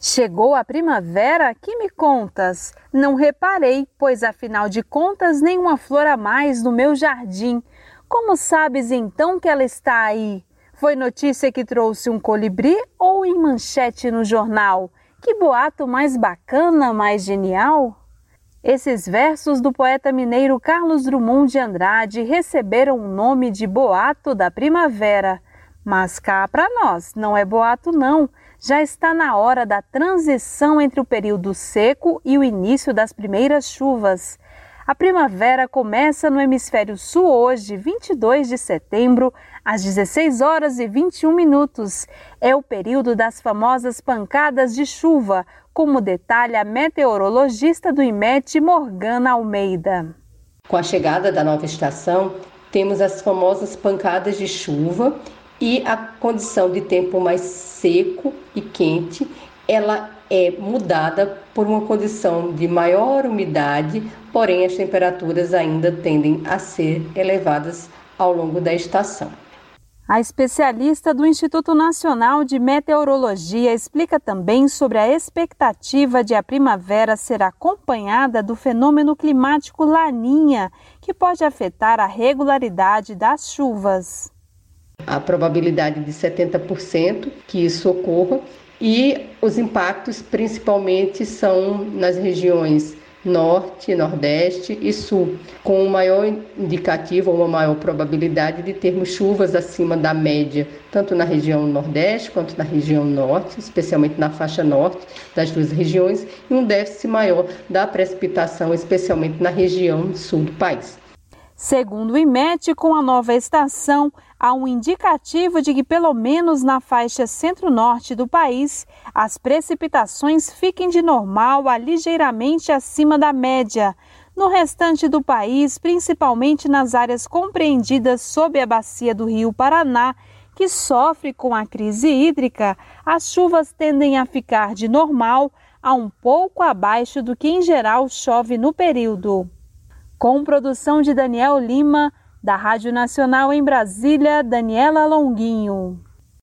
Chegou a primavera? Que me contas? Não reparei, pois afinal de contas nenhuma flor a mais no meu jardim. Como sabes então que ela está aí? Foi notícia que trouxe um colibri ou em manchete no jornal? Que boato mais bacana, mais genial? Esses versos do poeta mineiro Carlos Drummond de Andrade receberam o nome de boato da primavera. Mas cá para nós, não é boato não. Já está na hora da transição entre o período seco e o início das primeiras chuvas. A primavera começa no hemisfério sul hoje, 22 de setembro, às 16 horas e 21 minutos. É o período das famosas pancadas de chuva, como detalha a meteorologista do IMET, Morgana Almeida. Com a chegada da nova estação, temos as famosas pancadas de chuva e a condição de tempo mais seco e quente, ela é mudada por uma condição de maior umidade, porém as temperaturas ainda tendem a ser elevadas ao longo da estação. A especialista do Instituto Nacional de Meteorologia explica também sobre a expectativa de a primavera ser acompanhada do fenômeno climático Laninha, que pode afetar a regularidade das chuvas. A probabilidade de 70% que isso ocorra e os impactos principalmente são nas regiões norte, nordeste e sul, com um maior indicativo, uma maior probabilidade de termos chuvas acima da média, tanto na região nordeste quanto na região norte, especialmente na faixa norte das duas regiões, e um déficit maior da precipitação, especialmente na região sul do país. Segundo o IMET, com a nova estação, há um indicativo de que, pelo menos na faixa centro-norte do país, as precipitações fiquem de normal a ligeiramente acima da média. No restante do país, principalmente nas áreas compreendidas sob a bacia do Rio Paraná, que sofre com a crise hídrica, as chuvas tendem a ficar de normal a um pouco abaixo do que em geral chove no período. Com produção de Daniel Lima, da Rádio Nacional em Brasília, Daniela Longuinho.